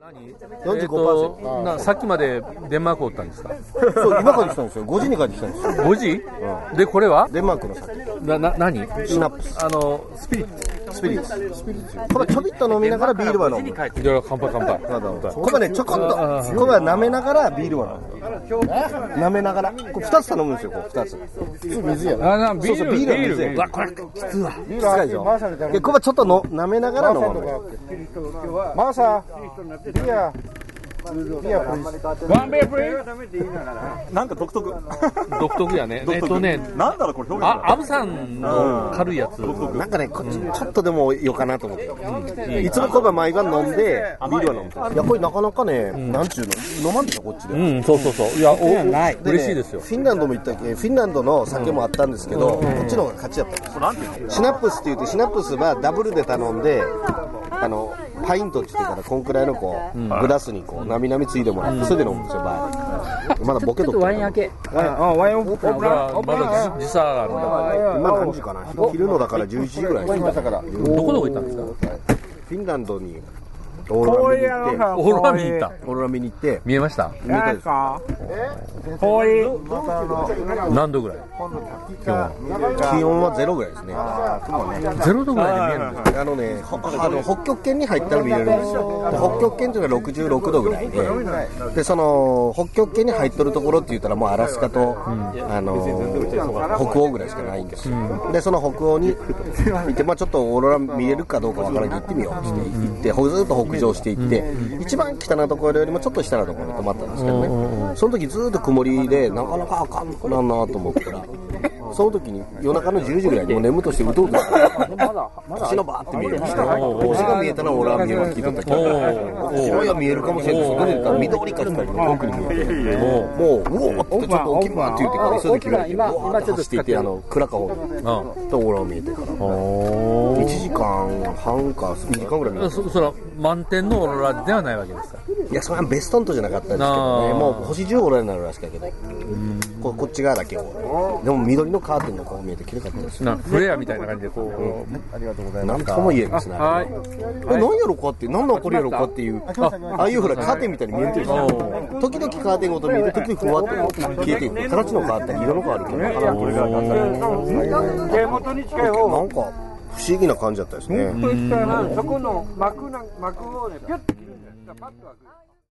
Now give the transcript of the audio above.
45%。 さっきまでデンマークおったんですか？ そう、今帰ってきたんですよ。5時に帰ってきたんですよ。 5時？で、これはデンマークの酒。 何？ シナプス。 スピリッツ。 スピリッツ。これちょびっと飲みながらビールは飲む。 いや、乾杯乾杯。 これね、ちょこっと。これは舐めながらビールは飲む。舐めながら。これ2つ頼むんですよ、こう2つ。普通水やな。そうそう、ビールは水や。うわ、これ、きついわ。きついでしょ。で、これはちょっと舐めながら飲む。 マーサー、ビア。ワンベアプレイなんか独特やね。 なんだろうこれ表現。 アブさんの軽いやつ。 なんかね、ちょっとでもよかなと思って。いつもこれは毎晩飲んで、ビールは飲む。いや、これなかなかね、なんちゅうの、飲まんでしょ、こっちで。 そう。いや、嬉しいですよ。 フィンランドも行ったっけ、フィンランドの酒もあったんですけど、こっちの方が勝ちだったんです。シナプスって言って、シナプスはダブルで頼んで、パイントって言ってからこんくらいのこう、グラスにこうなみなみついでもらってそれで飲むんですよ。まだボケとワイン開け。 ワインオープン。 まだ時差があるんだ。 今何時かな。昼のだから11時ぐらいです。 どこ行ったんですか？ フィンランドにオーロラ見に行って見えました？ 見えたです。 何度ぐらい？ 気温は0ぐらいですね。 0度ぐらいで見えるんですか？ 北極圏に入ったら見れるんですよ。北極圏というのは66度ぐらいで、その北極圏に入っとるところって言ったらもうアラスカと北欧ぐらいしかないんですよ。でその北欧に行って、まあちょっとオーロラ見えるかどうかわからないんで行ってみようって言ってずっと北上していって、一番北なところよりもちょっと下なところに泊まったんですけどね。その時ずっと曇りでなかなかあかんのかなと思ったら、その時に夜中の10時ぐらいにもう眠としてうとうとして星のバーって見えるんですね。星が見えたら俺は見えるって聞いとったけど、星が見えるかもしれないです。出てたら緑か光の奥に見えて、もううおーってちょっと起きまって言ってから急いで決めて今ちょっと走っていて暗か方とオーラ見えてから1時間半か2時間ぐらい見えて、 それは満点のオーロラではないわけですか？ いや、それはベストントじゃなかったんですけどね。もう星中オーロラになるらしいけど、こっち側だけをでも緑のカーテンがこう見えて綺麗かったですよ。 フレアみたいな感じでこう、 ありがとうございます。 なんとも言えんですね。何やろかって、何のこれやろかっていう、ああいうほらカーテンみたいに見えてるじゃん。時々カーテンごと見えて、時々ふわっと消えていく。形の変わったり色の変わるけど、なんか不思議な感じだったですね。 そこの幕をね、ピュッと切るんです。パッと開く。